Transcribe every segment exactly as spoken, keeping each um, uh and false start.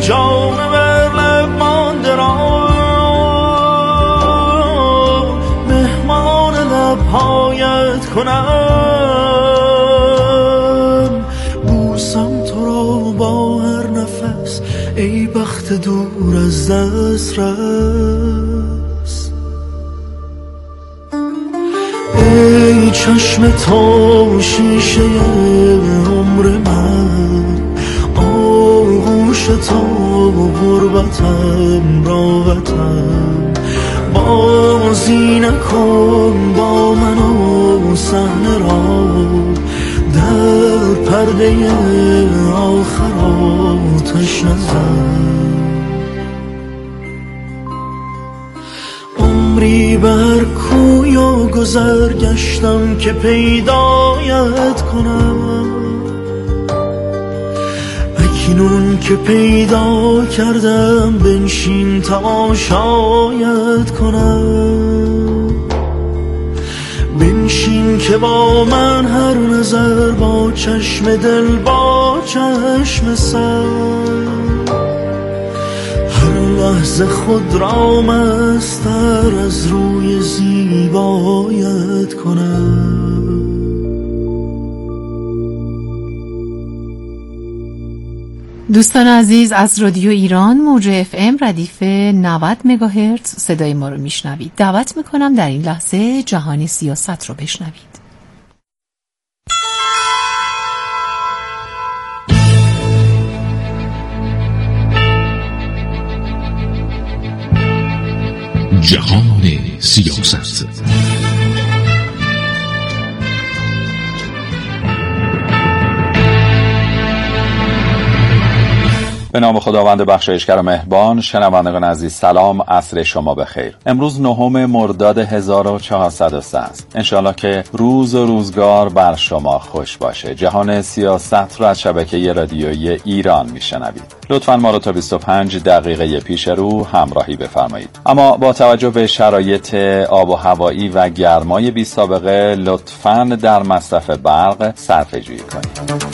جان بر لب مانده را مهمان لبهایت کنم، بوسم تو را با هر نفس ای بخت دور از دست رس. ای چشم تو شیشه عمر من، آغوش تو غربتم راحتم، بازی نکن با من و صحنه را در پرده آخر آتش نزن. عمری بر کوی و گذر گشتم که پیدایت کنم، اکنون که پیدا کردم بنشین تماشایت کنم. بنشین که با من هر نظر با چشم دل با چشم سر، هر لحظه خود را مستر از روی زیبایت کنم. دوستان عزیز، از رادیو ایران موج اف ام ردیف نود مگاهرتز صدای ما رو میشنوید. دعوت میکنم در این لحظه جهان سیاست رو بشنوید. جهان سیاست. به نام خداوند بخشایشگر و مهربان. شنوندگان عزیز سلام، عصر شما بخیر. امروز نهم مرداد هزار و چهارصد و سه است. انشالله که روز و روزگار بر شما خوش باشه. جهان سیاست رو از شبکه رادیویی ایران میشنوید. لطفاً ما رو تا بیست و پنج دقیقه پیش رو همراهی بفرمایید. اما با توجه به شرایط آب و هوایی و گرمای بی سابقه لطفاً در مصرف برق صرفه‌جویی کنید.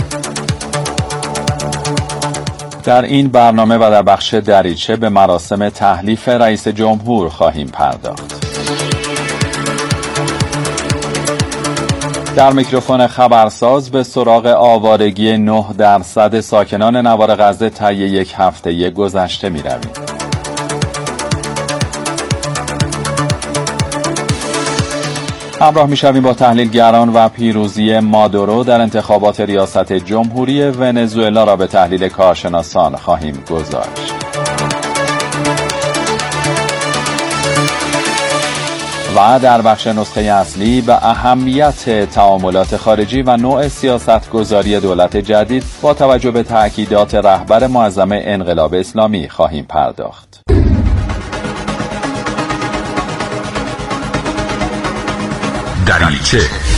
در این برنامه و در بخش دریچه به مراسم تحلیف رئیس جمهور خواهیم پرداخت. در میکروفون خبرساز به سراغ آوارگی نه درصد ساکنان نوار غزه طی یک هفته گذشته می رویم. همراه می شویم با تحلیلگران و پیروزی مادورو در انتخابات ریاست جمهوری ونزوئلا را به تحلیل کارشناسان خواهیم گذاشت. و در بخش نسخه اصلی به اهمیت تعاملات خارجی و نوع سیاستگذاری دولت جدید با توجه به تأکیدات رهبر معظم انقلاب اسلامی خواهیم پرداخت. دریچه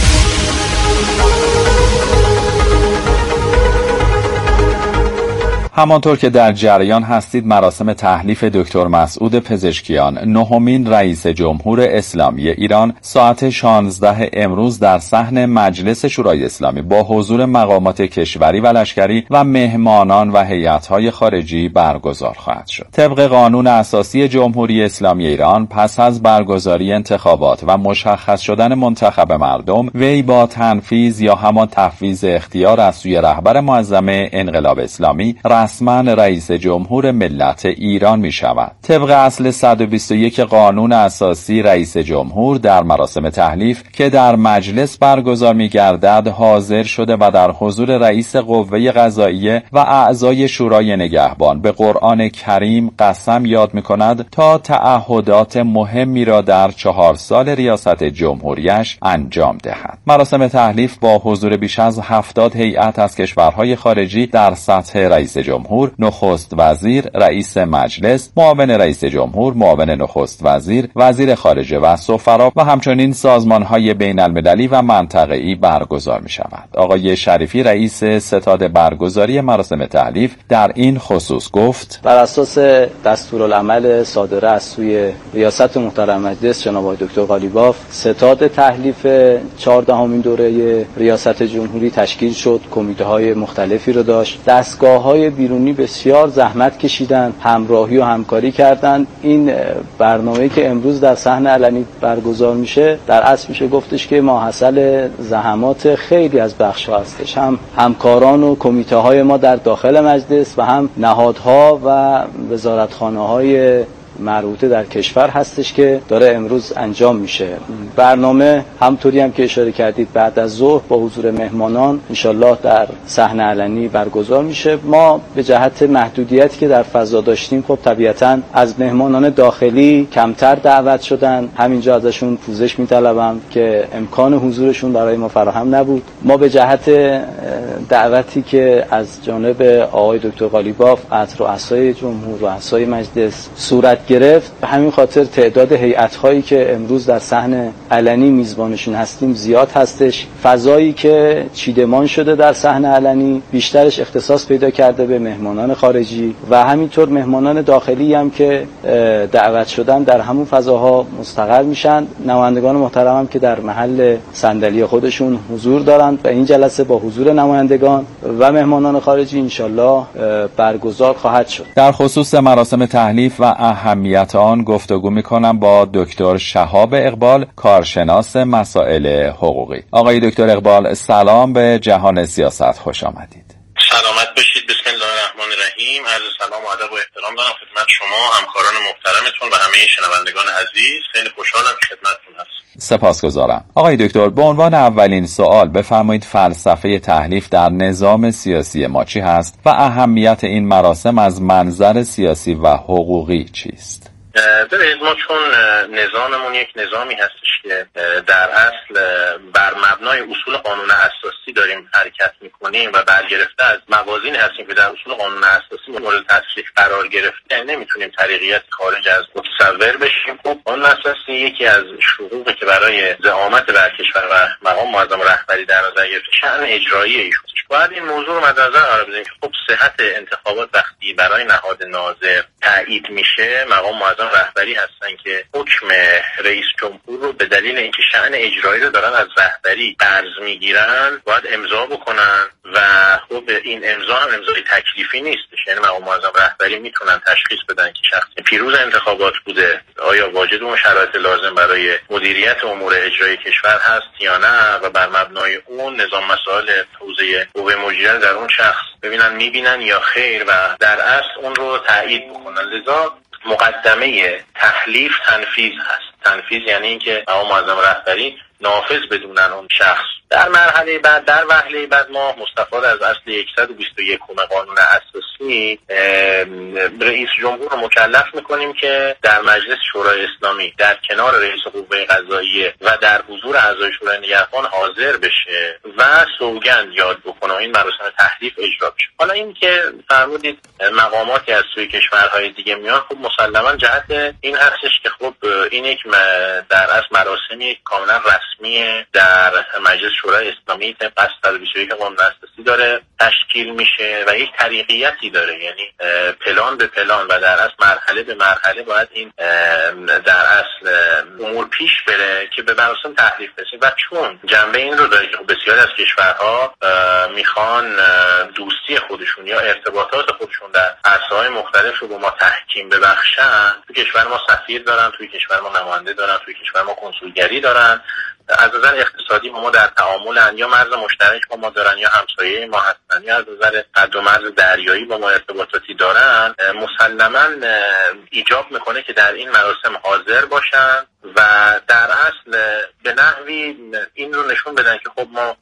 همانطور که در جریان هستید، مراسم تحلیف دکتر مسعود پزشکیان نهمین رئیس جمهور اسلامی ایران ساعت شانزده امروز در صحن مجلس شورای اسلامی با حضور مقامات کشوری و لشکری و مهمانان و هیئت‌های خارجی برگزار خواهد شد. طبق قانون اساسی جمهوری اسلامی ایران پس از برگزاری انتخابات و مشخص شدن منتخب مردم، وی با تنفیذ یا همان تفویض اختیار از سوی رهبر معظم انقلاب اسلامی رسما رئیس جمهور ملت ایران می شود. طبق اصل صد و بیست و یک قانون اساسی رئیس جمهور در مراسم تحلیف که در مجلس برگزار می گردد حاضر شده و در حضور رئیس قوه قضاییه و اعضای شورای نگهبان به قرآن کریم قسم یاد می کند تا تعهدات مهمی را در چهار سال ریاست جمهوریش انجام دهد. مراسم تحلیف با حضور بیش از هفتاد هیئت از کشورهای خارجی در سطح رئیس جمهور جمهور، نخست وزیر، رئیس مجلس، معاون رئیس جمهور، معاون نخست وزیر، وزیر خارجه و سفرا و همچنین سازمان‌های بین‌المللی و منطقه‌ای برگزار می‌شود. آقای شریفی رئیس ستاد برگزاری مراسم تحلیف در این خصوص گفت: بر اساس دستورالعمل صادره از سوی ریاست محترم مجلس جناب آقای دکتر قالیباف، ستاد تحلیف چهاردهمین دوره ریاست جمهوری تشکیل شد، کمیته‌های مختلفی رو داشت، دستگاه‌های بیرونی بسیار زحمت کشیدن، همراهی و همکاری کردن. این برنامه‌ای که امروز در صحن علنی برگزار میشه در اصل میشه گفتش که ماحصل زحمات خیلی از بخش‌ها هستش، هم همکاران و کمیته‌های ما در داخل مجلس و هم نهادها و وزارتخانه‌های مربوطه در کشور هستش که داره امروز انجام میشه. برنامه همطوری هم که اشاره کردید بعد از ظهر با حضور مهمانان انشالله در صحن علنی برگزار میشه. ما به جهت محدودیتی که در فضا داشتیم خب طبیعتاً از مهمانان داخلی کمتر دعوت شدن، همینجا ازشون پوزش میطلبم که امکان حضورشون برای ما فراهم نبود. ما به جهت دعوتی که از جانب آقای دکتر قالیباف رؤسای جمهور و رؤسای مجلس صورت گرفت، به همین خاطر تعداد هیئت‌هایی که امروز در صحن علنی میزبانشون هستیم زیاد هستش. فضایی که چیدمان شده در صحن علنی بیشترش اختصاص پیدا کرده به مهمانان خارجی و همینطور مهمانان داخلی هم که دعوت شدن در همون فضاها مستقر میشن. نمایندگان محترم هم که در محل صندلی خودشون حضور دارند و این جلسه با حضور نمایندگان و مهمانان خارجی انشالله برگزار خواهد شد. در خصوص مراسم تحلیف و اهمیت آن گفتگو میکنم با دکتر شهاب اقبال، کارشناس مسائل حقوقی. آقای دکتر اقبال، سلام به جهان سیاست، خوش آمدید. سلامت باشید. بسم الله الرحمن الرحیم. عرض سلام و ادب و احترام دارم خدمت شما، همکاران محترمتون و همه شنوندگان عزیز. خیلی خوشحالم که خدمتتون هستم. سپاسگزارم. آقای دکتر، به عنوان اولین سوال بفرمایید فلسفه تحلیف در نظام سیاسی ما چی هست و اهمیت این مراسم از منظر سیاسی و حقوقی چیست؟ ببینید، ما چون نظاممون یک نظامی هستش که در اصل بر مبنای اصول قانون اساسی داریم حرکت میکنیم و برگرفته از موازین هستیم که در اصول قانون اساسی مورد تطبیق قرار گرفته، نمیتونیم طریقیت خارج از متصور بشیم. خب قانون اساسی یکی از شروطی که برای زعامت بر کشور و مقام معظم رهبری در نظر گرفته شأن اجرایی ایشون. باید این موضوع رو مد نظر قرار بدیم که خب صحت انتخابات وقتی برای نهاد ناظر تایید میشه، مقام معظم رهبری هستن که حکم رئیس جمهور رو به دلیل اینکه شأن اجرایی رو دارن از رهبری قرض میگیرن باید امضا بکنن و خب این امضا هم امضای تکلیفی نیستش. یعنی مقام معظم رهبری میتونن تشخیص بدن که شخص پیروز انتخابات بوده، آیا واجد اون شرایط لازم برای مدیریت امور اجرایی کشور هست یا نه، و بر مبنای اون نظام مسائل حوزه قوه مجریه در اون شخص ببینن میبینن یا خیر و در اصل اون رو تایید بکنن. لذا مقدمه تحلیف تنفیذ هست. تنفیذ یعنی اینکه مقام معظم رهبری نافذ بدونن اون شخص. در مرحله بعد، در وهله بعد، ما مستفاد از اصل صد و بیست و یک قانون اساسی رئیس جمهور رو مکلف میکنیم که در مجلس شورای اسلامی در کنار رئیس قوه قضاییه و در حضور اعضای شورای نگهبان حاضر بشه و سوگند یاد بکنه و این مراسم تحلیف اجرا بشه. حالا این که فرمودید مقاماتی از سوی کشورهای دیگه میان، خب مسلما جهت این هستش که خب این یک در اصل مراسمی کاملا رسمی در مجلس شورای اسلامی طبق صد و بیست و یک قانون اساسی داره تشکیل میشه و یک طریقیتی داره، یعنی پلان به پلان و در اصل مرحله به مرحله باید این در اصل امور پیش بره که به مراسم تحلیف بشه. و چون جنبه این رو داره که بسیاری از کشورها میخوان دوستی خودشون یا ارتباطات خودشون در عرصه‌های مختلف رو با ما تحکیم ببخشن، تو کشور ما سفیر دارن، توی کشور ما نماینده دارن، توی کشور ما کنسولگری دارن، از نظر اقتصادی ما در تعاملن، یا مرز مشترک با ما دارن یا همسایه ما هستن، یا از نظر حد و مرز دریایی با ما ارتباطاتی دارن، مسلما ایجاب میکنه که در این مراسم حاضر باشن و در اصل به نحوی این رو نشون بدن که خب ما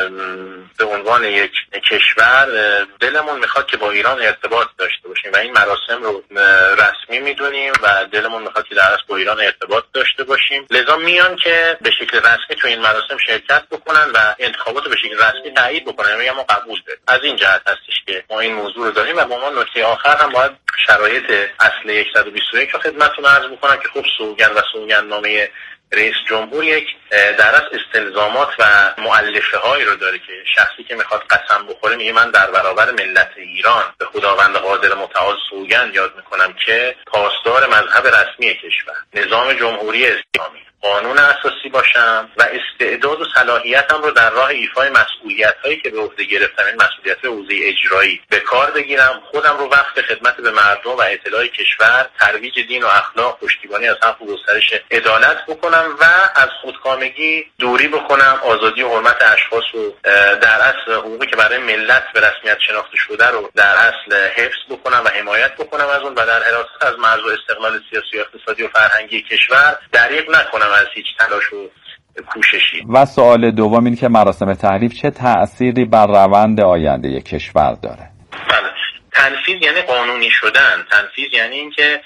به عنوان یک کشور دلمون میخواد که با ایران ارتباط داشته باشیم و این مراسم رو رسمی میدونیم و دلمون میخواد که در اصل با ایران ارتباط داشته باشیم. لذا میان که به شکل رسمی تو این مراسم شرکت بکنن و انتخابات به شکل رسمی تایید بکنن. میگم ما قبول داریم. از این جهت هستش که ما این موضوع رو داریم و با ما نکته آخر هم باید شرایط اصل صد و بیست و یک رو خدمتتون عرض بکنم که خب سوگند و سوگندنامه رئیس جمهور یک در اصل استلزامات و مؤلفه هایی رو داره که شخصی که میخواد قسم بخوره میگه من در برابر ملت ایران به خداوند قادر متعال سوگند یاد میکنم که پاسدار مذهب رسمی کشور، نظام جمهوری اسلامی قانون اساسی باشم و استعداد و صلاحیتم رو در راه ایفای مسئولیت‌هایی که به عهده گرفتم، این مسئولیت‌های حوزه اجرایی، به کار بگیرم. خودم رو وقت خدمت به مردم و اطلاع کشور، ترویج دین و اخلاق، پشتیبانی از حق و گسترش عدالت بکنم و از خودکامگی دوری بکنم، آزادی و حرمت اشخاص رو در اصل حقوقی که برای ملت به رسمیت شناخته شده رو در اصل حفظ بکنم و حمایت بکنم از اون و در حراست از مرز و استقلال سیاسی و اقتصادی و فرهنگی کشور دریغ نکنم از هیچ تلاش و کوششی. و سوال دوم این که مراسم تحلیف چه تأثیری بر روند آینده کشور داره؟ بله، تنفیذ یعنی قانونی شدن. تنفیذ یعنی اینکه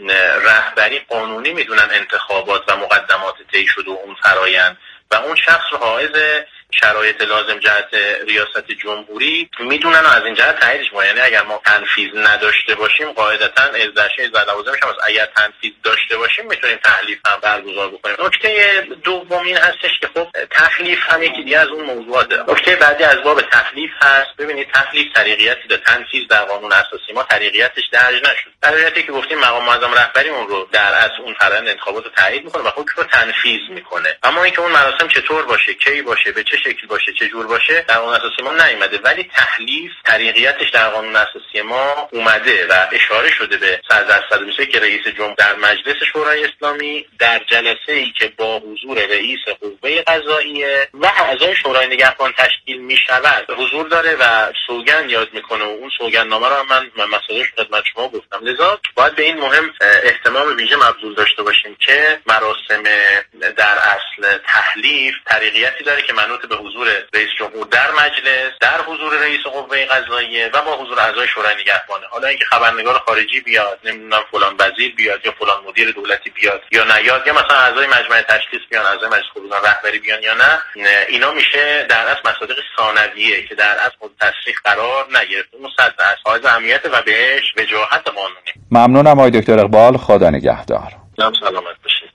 رهبری قانونی میدونن انتخابات و مقدمات طی شده و اون فرایند و اون شخص رو حائز شرایط لازم جهت ریاست جمهوری میدونن و از این جهت تاییدش ما. یعنی اگر ما تنفیذ نداشته باشیم قاعدتاً ازدشه از لوازمش هم است. اگر تنفیذ داشته باشیم میتونیم تحلیف هم برگزار بکنیم. نکته دوم این هستش که خب تحلیف هم یکی دیگه از اون موضوعاته. نکته بعدی از باب تحلیف هست. ببینید تحلیف طریقیتی ده، تنفیذ در قانون اساسی ما طریقیتش درج نشد. طریقیتی که گفتیم مقام معظم رهبری اون رو در اصل اون فرآیند انتخابات رو تایید میکنه و حکم رو تنفیذ میکنه. اما اینکه اون مراسم چطور باشه، کی باشه، به چه شکل باشه، چه جور باشه در قانون اساسی ما نیامده، ولی تحلیف طریقیتش در قانون اساسی ما اومده و اشاره شده به صد و بیست و یک که رئیس جمهور در مجلس شورای اسلامی در جلسه‌ای که با حضور رئیس قوه قضاییه و اعضای شورای نگهبان تشکیل می‌شود حضور داره و سوگند یاد میکنه و اون سوگندنامه رو هم من مسئولش خدمت شما گفتم. لذا باید به این مهم اهتمام ویژه مبذول داشته باشیم که مراسم در اصل تحلیف طریقیتی داره که منوط به حضور رئیس جمهور در مجلس، در حضور رئیس قوه قضاییه و با حضور اعضای شورای نگهبانه. حالا اینکه خبرنگار خارجی بیاد، نمیدونم فلان وزیر بیاد یا فلان مدیر دولتی بیاد یا نیاد، یا مثلا اعضای مجمع تشخیص بیان، اعضای مجلس خبرگان رهبری بیان یا نه، اینا میشه در اصل مصادیق ثانویه که در اصل خود تصریح قرار نگرفته. اون صد درصد حائز اهمیت و بهش وجاهت قانونی. ممنونم آقای دکتر اقبال، خدا نگهدار. سلام، سلامت باشید.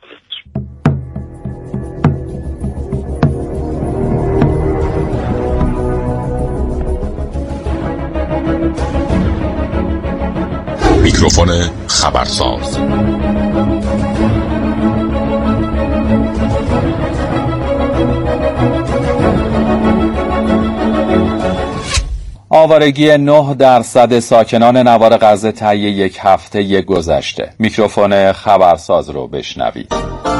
میکروفون خبرساز. آوارگی نه درصد ساکنان نوار غزه طی یک هفته گذشته. میکروفون خبرساز رو بشنوید.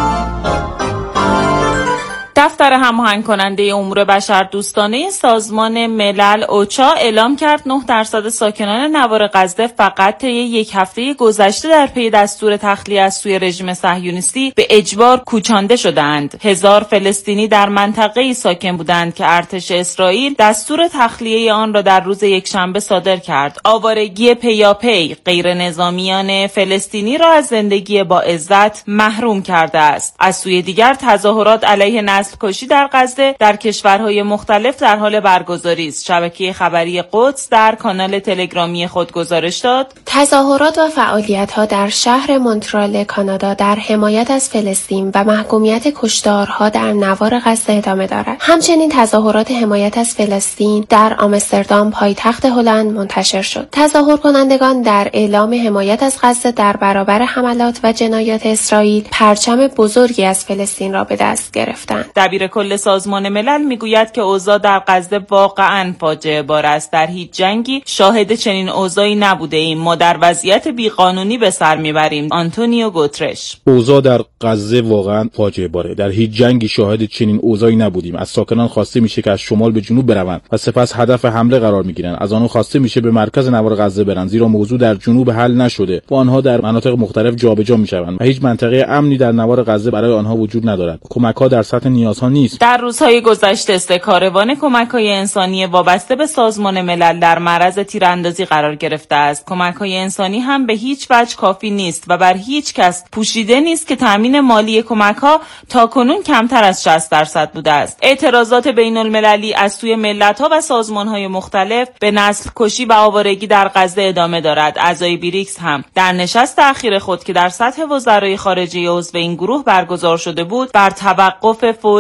دفتر هماهنگ کننده امور بشردوستانه سازمان ملل اوچا اعلام کرد نه درصد ساکنان نوار غزه فقط طی یک هفته گذشته در پی دستور تخلیه از سوی رژیم صهیونیستی به اجبار کوچانده شدند. هزار فلسطینی در منطقه‌ای ساکن بودند که ارتش اسرائیل دستور تخلیه آن را در روز یکشنبه صادر کرد. آوارگی پیاپی غیر نظامیان فلسطینی را از زندگی با عزت محروم کرده است. از سوی دیگر تظاهرات علیه نسل کشی در غزه در کشورهای مختلف در حال برگزاری است. شبکه خبری قدس در کانال تلگرامی خود گزارش داد: تظاهرات و فعالیت‌ها در شهر مونترال کانادا در حمایت از فلسطین و محکومیت کشتارها در نوار غزه ادامه دارد. همچنین تظاهرات حمایت از فلسطین در آمستردام پایتخت هلند منتشر شد. تظاهر کنندگان در اعلام حمایت از غزه در برابر حملات و جنایات اسرائیل پرچم بزرگی از فلسطین را به دست گرفتند. دبیر کل سازمان ملل میگوید که اوضاع در غزه واقعاً فاجعه بار است. در هیچ جنگی شاهد چنین اوضاعی نبوده ایم. ما در وضعیت بیقانونی به سر میبریم. آنتونیو گوترش: اوضاع در غزه واقعاً فاجعه باره. در هیچ جنگی شاهد چنین اوضاعی نبودیم. از ساکنان خواسته میشه که از شمال به جنوب بروند و سپس هدف حمله قرار میگیرند. از آنها خواسته میشه به مرکز نوار غزه برند، زیرا موضوع در جنوب حل نشده و آنها در مناطق مختلف جابجا میشوند و هیچ منطقه امنی در نوار غزه برای آنها وجود ندارد. کمک‌ها در سطح نیازها نیست. در روزهای گذشته سه کاروان کمک‌های انسانی وابسته به سازمان ملل در معرض تیراندازی قرار گرفته است. کمک‌های انسانی هم به هیچ وجه کافی نیست و بر هیچ کس پوشیده نیست که تامین مالی کمک‌ها تاکنون کمتر از شصت درصد بوده است. اعتراضات بین‌المللی از سوی ملت‌ها و سازمان‌های مختلف به نسل کشی و آوارگی در غزه ادامه دارد. اعضای بریکس هم در نشست اخیر خود که در سطح وزرای خارجه عضو این گروه برگزار شده بود، بر توقف فوری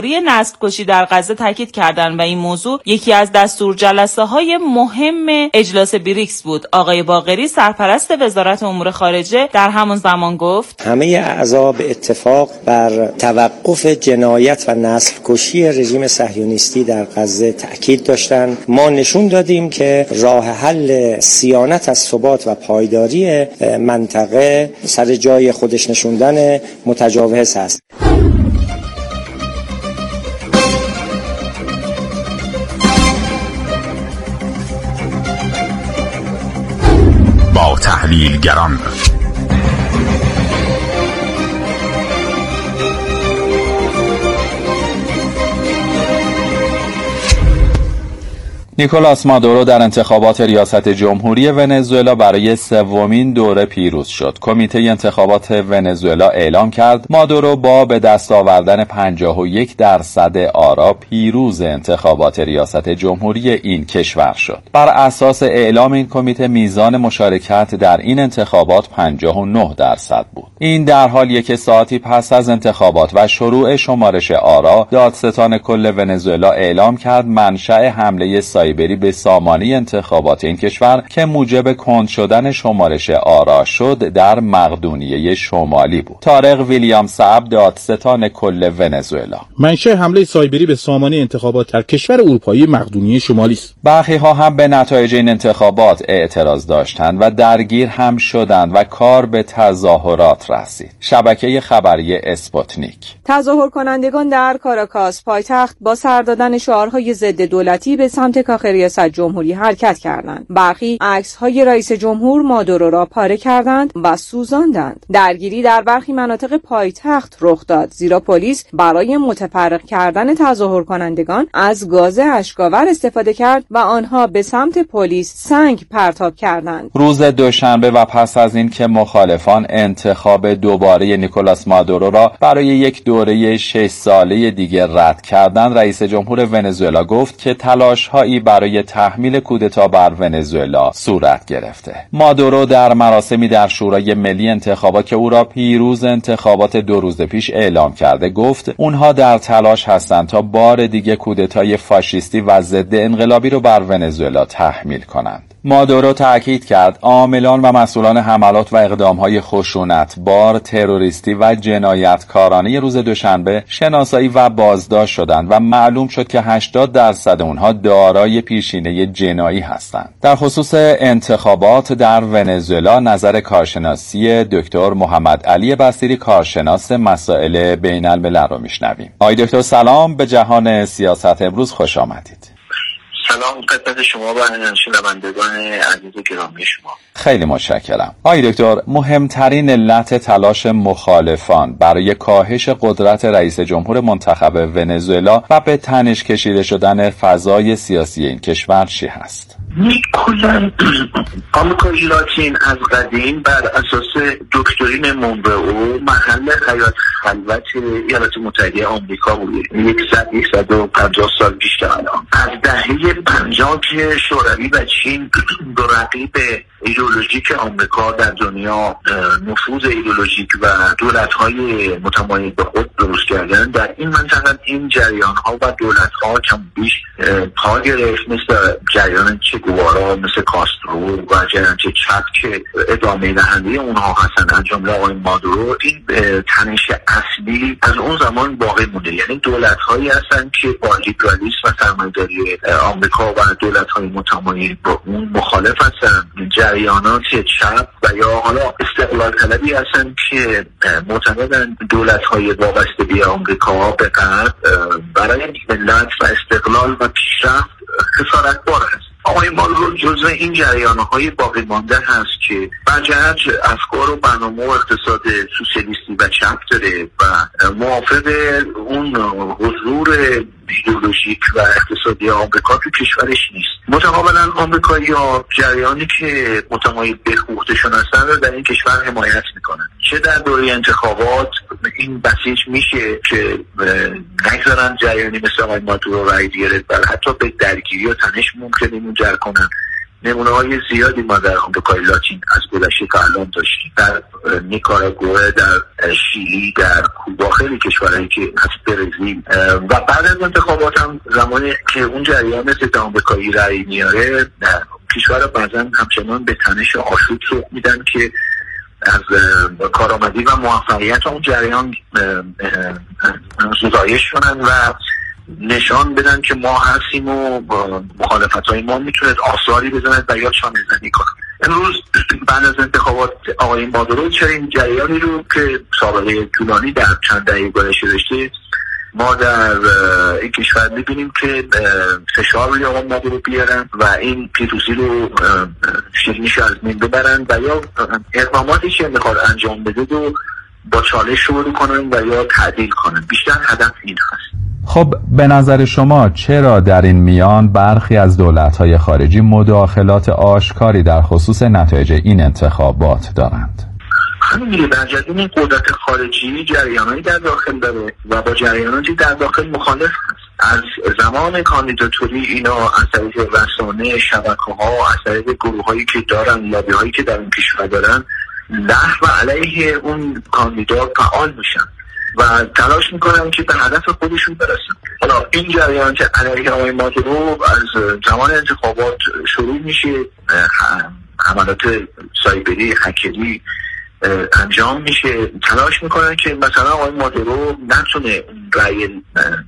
فوری نسل‌کشی در غزه تاکید کردند و این موضوع یکی از دستور جلسه های مهم اجلاس بریکس بود. آقای باقری سرپرست وزارت امور خارجه در همان زمان گفت همه اعضا به اتفاق بر توقف جنایت و نسل‌کشی رژیم صهیونیستی در غزه تأکید داشتند. ما نشون دادیم که راه حل صیانت از ثبات و پایداری منطقه سر جای خودش نشوندن متجاوز است. با تحلیلگران نیکولاس مادورو در انتخابات ریاست جمهوری ونزوئلا برای سومین دوره پیروز شد. کمیته انتخابات ونزوئلا اعلام کرد مادورو با به دست آوردن پنجاه و یک درصد آرا پیروز انتخابات ریاست جمهوری این کشور شد. بر اساس اعلام این کمیته میزان مشارکت در این انتخابات پنجاه و نه درصد بود. این در حالیه که ساعتی پس از انتخابات و شروع شمارش آرا، دادستان کل ونزوئلا اعلام کرد منشأ حمله سایبری به سامانه انتخابات این کشور که موجب کند شدن شمارش آرا شد در مقدونیه شمالی بود. طارق ویلیام صعب، دادستان کل ونزوئلا: منشأ حمله سایبری به سامانه انتخابات در کشور اروپایی مقدونیه شمالی است. برخی ها هم به نتایج این انتخابات اعتراض داشتند و درگیر هم شدند و کار به تظاهرات رسید. شبکه خبری اسپوتنیک: تظاهر کنندگان در کاراکاس پایتخت با سر دادن شعارهای ضد دولتی به سمت کاخ ریاست جمهوری حرکت کردند. برخی عکس‌های رئیس جمهور مادورو را پاره کردند و سوزاندند. درگیری در برخی مناطق پایتخت رخ داد، زیرا پلیس برای متفرق کردن تظاهر کنندگان از گاز اشک‌آور استفاده کرد و آنها به سمت پلیس سنگ پرتاب کردند. روز دوشنبه و پس از این که مخالفان انتخاب دوباره نیکولاس مادورو را برای یک دوره شش ساله دیگر رد کردند، رئیس جمهور ونزوئلا گفت که تلاش‌هایی برای تحمیل کودتا بر ونزوئلا صورت گرفته. مادورو در مراسمی در شورای ملی انتخابات که او را پیروز انتخابات دو روز پیش اعلام کرده گفت اونها در تلاش هستند تا بار دیگه کودتای فاشیستی و ضد انقلابی رو بر ونزوئلا تحمیل کنند. مادورو تأکید کرد عاملان و مسئولان حملات و اقدامهای خشونتبار، تروریستی و جنایتکارانه روز دوشنبه شناسایی و بازداشت شدند و معلوم شد که هشتاد درصد اونها دارای پیشینه جنایی هستند. در خصوص انتخابات در ونزوئلا نظر کارشناسی دکتر محمد علی بصیری، کارشناس مسائل بین الملل رو میشنویم. آقای دکتر سلام، به جهان سیاست امروز خوش آمدید. سلام خدمت شما و شنوندگان عزیز گرامی شما. خیلی متشکرم. آقای دکتر، مهمترین علت تلاش مخالفان برای کاهش قدرت رئیس جمهور منتخب ونزوئلا و به تنش کشیده شدن فضای سیاسی این کشور چی هست؟ کلاً آمریکای لاتین از قدیم بر اساس دکترین مونرو محل حیات خلوت ایالات متحده آمریکا بوده. صد و پنجاه سال پیش الان از دهه پنجاه که شوروی و چین دو رقیب ایدئولوژیک آمریکا در دنیا نفوذ ایدئولوژیک و دولت‌های متمایل به خود درست کردن، در این منطقه این جریان‌ها و دولت‌ها کم بیش پا گرفت، مثل جریان چه گوارا، مثل کاسترو و جریان چه چپ که ادامه دهنده اونها هستن، از جمله آقای مادورو. این تنش اصلی از اون زمان باقی مونده، یعنی دولت‌هایی هستن که با لیبرالیسم و سرمایه‌داری آمریکا و دولت‌های متمایل با اون مخالف هستن. جریانات چپ و یا حالا استقلال طلبی هستن که معتقدن دولت‌های وابسته به آمریکا به غرب برای ملت و استقلال و پیشرفت خسارتبار است. آقای مادورو جزو این جریان‌های باقی مانده هست که بجهت افکار و برنامه و اقتصاد سوسیالیستی و چپ داره و موافق اون حضور ایدئولوژیک و اقتصادی آمریکا تو کشورش نیست. متقابلا آمریکایی‌ها جریانی که متمایل به حقوقشون هستن رو در این کشور حمایت میکنن. چه در دوره انتخابات این بسیج میشه که نگذارن جریانی مثل آقای مادورو رای بیاره و حتی به درگیری و تنش ممکنه منجر کنن، نمونه های زیادی ما در آمریکای لاتین از گذشته تا الان داشتیم، در نیکاراگوئه، در شیلی، در کوبا، خیلی کشورهایی که از برزیل. و بعد از انتخابات هم زمانی که اون جریان ضد آمریکایی رأی میاره، کشورها بعضا همچنان به تنش آشوب سوق میدن که از کارآمدی و موفقیت اون جریان زدایش کنن و نشان بدن که ما هستیم و مخالفت‌های ما میتونه آثاری بزنه و یا شانه زنی کنه. امروز بعد از انتخابات آقای مادورو چنین جریانی رو که سابقه طولانی در چند دهه گذشته داشته، ما در این کشور میبینیم که فشار روی آقای مادورو بیارن و این پیروزی رو شیرینیش از بین ببرن و یا اقداماتی که میخواد انجام بده رو با چالش شروع کنن و یا تعدیل کنن. بیشتر هدف این هست. خب به نظر شما چرا در این میان برخی از دولت‌های خارجی مداخلات آشکاری در خصوص نتایج این انتخابات دارند؟ همین در جریان این قدرت خارجی جریانایی در داخل داره و با جریاناتی در داخل مخالف هست. از زمان کاندیداتوری اینا از طریق رسانه، شبکه‌ها، از طریق گروه‌هایی که دارن، لابی‌هایی که در این کشور دارن، له و علیه اون کاندیدا فعال میشن و تلاش میکنن که به هدف خودشون برسن. حالا این جریان که علیه آقای مادورو از زمان انتخابات شروع میشه، حملات سایبری، هکری انجام میشه، تلاش میکنن که مثلا آقای مادورو نتونه رأی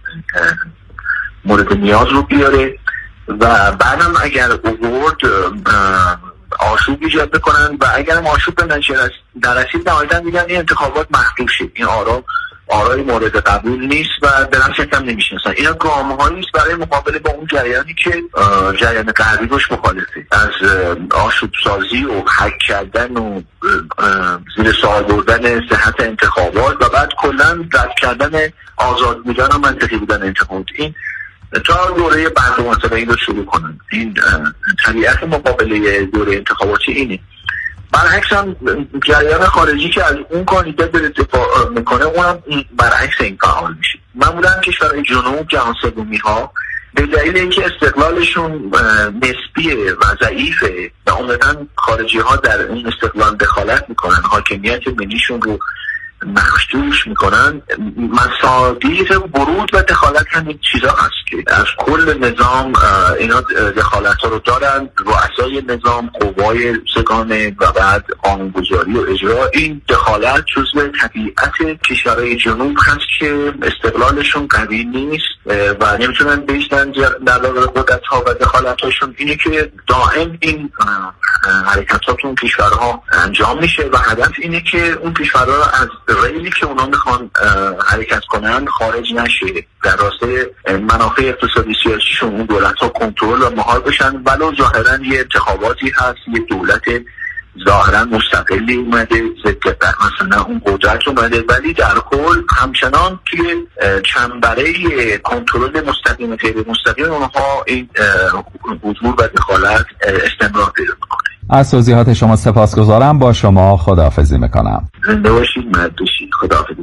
مورد نیاز رو بیاره و بعدم اگر اوورد آشوب ایجاد بکنن و اگر هم آشوب به نتیجه نرسید نهایتا میگن این انتخابات محدود شد، این آرا آرای مورد قبول نیست و به نفسش هم نمیشناسن. اینا گامه‌هایی است برای مقابله با اون جریانی که جریان غربی روش مخالفه، از آشوب سازی و هک کردن و زیر سوال بردن صحت انتخابات و بعد کلا رد کردن آزاد بودن و منطقی بودن انتخابات. این تا دوره بعد مثلا این رو شروع کنن. این طبیعت مقابله دوره انتخاباتی اینه. برعکس هم جریان خارجی که از اون کاندیدا داره دفاع میکنه اونم برعکس این فعال میشه. معمولا کشورهای جنوب جهان سومی ها به دلیل اینکه استقلالشون نسبیه و ضعیفه و عمدتاً خارجی ها در این استقلال دخالت میکنن، حاکمیت ملیشون رو مخدوش میکنن. مصادیق ورود و دخالت همین چیزا هست که از کل نظام اینا دخالت ها رو دارن، رؤسای نظام، قوای سگانه و بعد قانونگذاری و اجرا. این دخالت جزء طبیعت کشورهای جنوب هست که استقلالشون قوی نیست و نمیتونن بیشتن در داخل قدرت ها و دخالت هاشون. اینه که دائم این حرکت ها تو اون کشورها انجام میشه و هدف اینه که اون کشورها از ریلی که اونا میخوان حرکت کنن خارج نشه، در راستای منافع اقتصادی سیاسیشون اون دولت ها کنترل و مهار بشن. ولو ظاهرا یه انتخاباتی هست، یه دولت ظاهرا مستقلی اومده، ضد مثلا اون قدرت اومده، ولی در کل همچنان توی چنبره کنترل مستقیم و غیر مستقیم اونها این حضور و دخالت استمرار پیدا میکنه. از توضیحات شما سپاسگزارم. با شما خداحافظی میکنم. زنده باشید، مرد باشید. خداحافظی.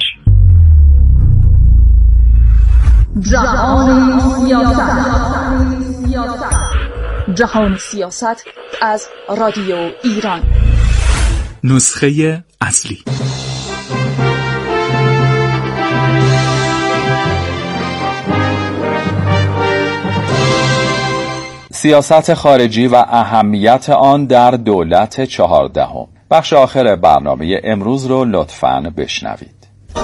جهان سیاست. جهان سیاست از رادیو ایران. نسخه اصلی. سیاست خارجی و اهمیت آن در دولت چهاردهم. بخش آخر برنامه امروز رو لطفاً بشنوید.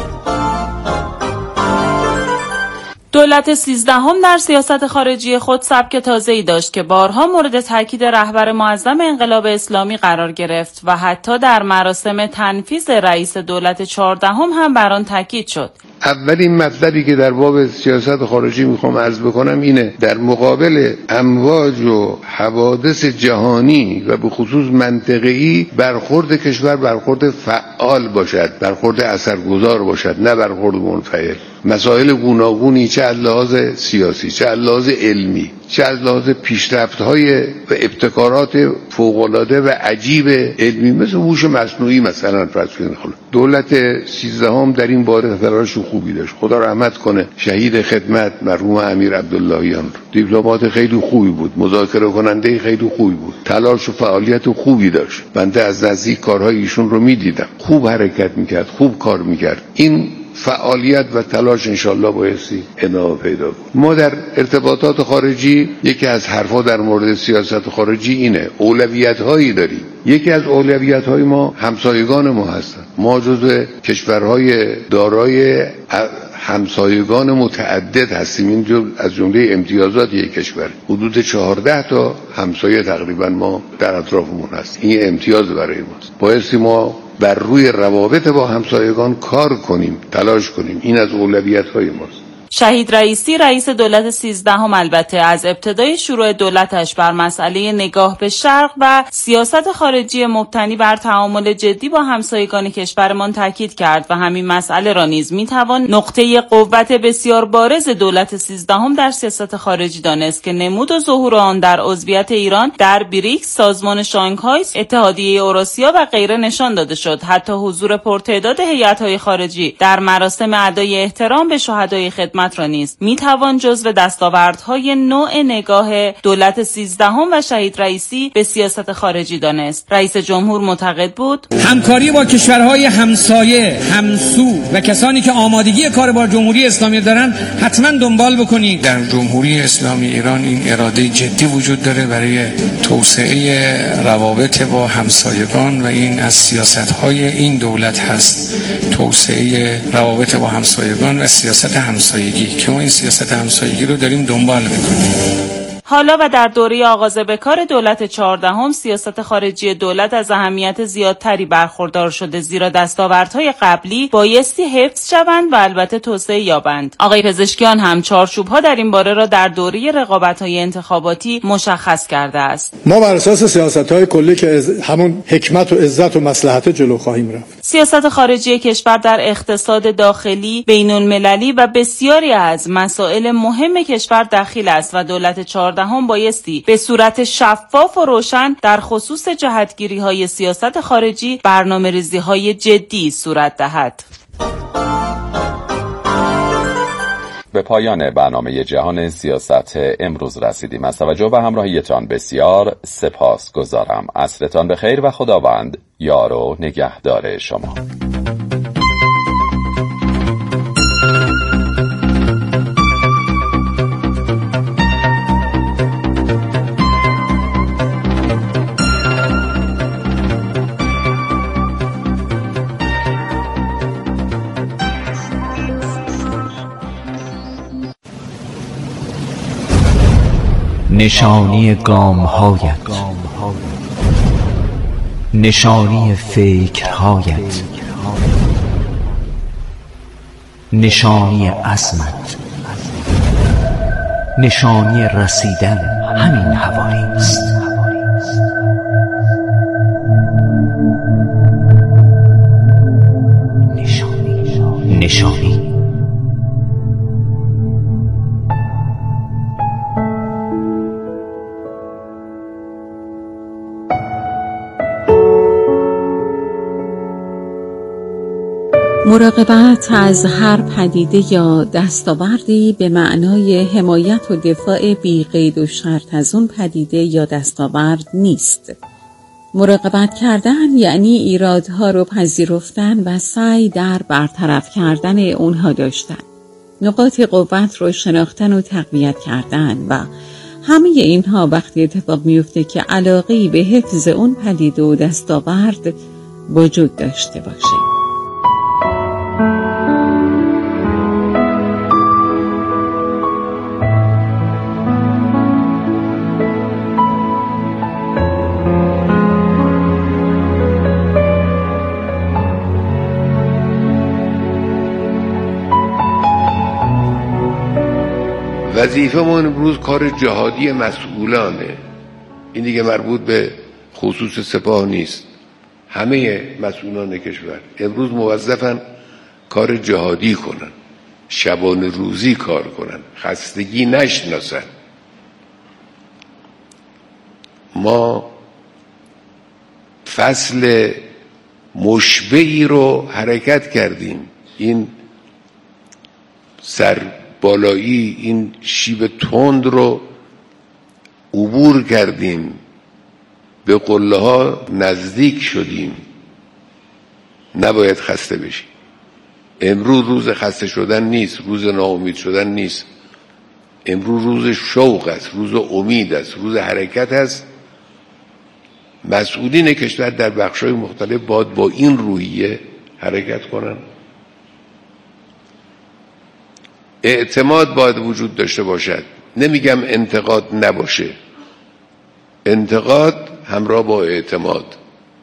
دولت سیزدهم در سیاست خارجی خود سبک تازه‌ای داشت که بارها مورد تاکید رهبر معظم انقلاب اسلامی قرار گرفت و حتی در مراسم تنفیذ رئیس دولت چهاردهم هم بر آن تاکید شد. اولین مطلبی که در باب سیاست خارجی میخوام عرض بکنم اینه در مقابل امواج و حوادث جهانی و به خصوص منطقه‌ای برخورد کشور برخورد فعال باشد، برخورد اثرگذار باشد، نه برخورد منفعل. مسائل گوناگونی، چه از لحاظ سیاسی، چه از لحاظ علمی، چه از لحاظ پیشرفت‌های و ابتکارات فوق‌العاده و عجیب علمی مثل هوش مصنوعی مثلا فرض کنید. دولت سیزدهم در این باره تلاش خوبی داشت. خدا رحمت کنه شهید خدمت مرحوم امیر عبداللهیان، دیپلمات خیلی خوبی بود، مذاکره کننده خیلی خوبی بود، تلاش و فعالیت خوبی داشت. بنده از نزدیک کارهای ایشون رو می‌دیدم، خوب حرکت می‌کرد، خوب کار می‌کرد. این فعالیت و تلاش انشالله بایستی ادامه پیدا بود. ما در ارتباطات خارجی یکی از حرفا در مورد سیاست خارجی اینه اولویت هایی داریم. یکی از اولویت های ما همسایگان ما هستن. ما جزو کشورهای دارای همسایگان متعدد هستیم. این از جمله امتیازات یک کشور. حدود چهارده تا همسایه تقریبا ما در اطرافمون هست. این امتیاز برای ماست. بایستی ما بر روی روابط با همسایگان کار کنیم، تلاش کنیم. این از اولویت‌های ماست. شهید رئیسی رئیس دولت سیزدهم البته از ابتدای شروع دولتش بر مسئله نگاه به شرق و سیاست خارجی مبتنی بر تعامل جدی با همسایگان کشورمان تاکید کرد و همین مسئله را نیز میتوان نقطه قوت بسیار بارز دولت سیزدهم در سیاست خارجی دانست که نمود و ظهور آن در عضویت ایران در بریکس، سازمان شانگهای، اتحادیه اوراسیا و غیره نشان داده شد. حتی حضور پرتعداد هیئت‌های خارجی در مراسم ادای احترام به شهدای خدمت را نیز میتوان جزو دستاوردهای نوع نگاه دولت سیزدهم و شهید رئیسی به سیاست خارجی دانست. رئیس جمهور معتقد بود همکاری با کشورهای همسایه، همسو و کسانی که آمادگی کار با جمهوری اسلامی دارن حتما دنبال بکنید. در جمهوری اسلامی ایران این اراده جدی وجود داره برای توسعه روابط با همسایگان و این از سیاست‌های این دولت هست، توسعه روابط با همسایگان و سیاست همسایگی که ما این سیاست همسایگی رو داریم دنبال میکنیم. حالا و در دوره آغاز به کار دولت چهاردهم سیاست خارجی دولت از اهمیت زیادتری برخوردار شده، زیرا دستاوردهای قبلی بایستی حفظ شوند و البته توسعه یابند. آقای پزشکیان هم چارچوب‌ها در این باره را در دوره رقابت‌های انتخاباتی مشخص کرده است. ما بر اساس سیاست‌های کلی که همون حکمت و عزت و مصلحت جلو خواهیم رفت. سیاست خارجی کشور در اقتصاد داخلی، بین‌المللی و بسیاری از مسائل مهم کشور دخیل است و دولت چهاردهم هم بایستی به صورت شفاف و روشن در خصوص جهتگیری‌های سیاست خارجی برنامه‌ریزی‌های جدی صورت دهد. به پایان برنامه جهان سیاست امروز رسیدیم. از توجه و همراهیتان بسیار سپاس گذارم. عصرتان بخیر و خداوند یار و نگهدار شما. نشانی گام‌هایت، نشانی فکرهایت، نشانی عزمت، نشانی رسیدن همین حوالی است. نشانی نشانی مراقبت از هر پدیده یا دستاوردی به معنای حمایت و دفاع بی قید و شرط از اون پدیده یا دستاورد نیست. مراقبت کردن یعنی ایرادها رو پذیرفتن و سعی در برطرف کردن اونها داشتن. نقاط قوت رو شناختن و تقویت کردن و همه اینها وقتی اتفاق میفته که علاقه‌ای به حفظ اون پدیده و دستاورد وجود داشته باشه. وظیفه ما امروز کار جهادی مسئولانه. این دیگه مربوط به خصوص سپاه نیست. همه مسئولان کشور امروز موظفن کار جهادی کنن. شبانه روزی کار کنن، خستگی نشناسن. ما فصل مشبعی رو حرکت کردیم، این سر بالایی، این شیب تند رو عبور کردیم، به قله ها نزدیک شدیم. نباید خسته بشیم. امروز روز خسته شدن نیست، روز ناامید شدن نیست. امروز روز شوق است، روز امید است، روز حرکت است. مسئولین کشور در بخش‌های مختلف باید با این روحیه حرکت کنن. اعتماد باید وجود داشته باشد. نمیگم انتقاد نباشه، انتقاد همراه با اعتماد.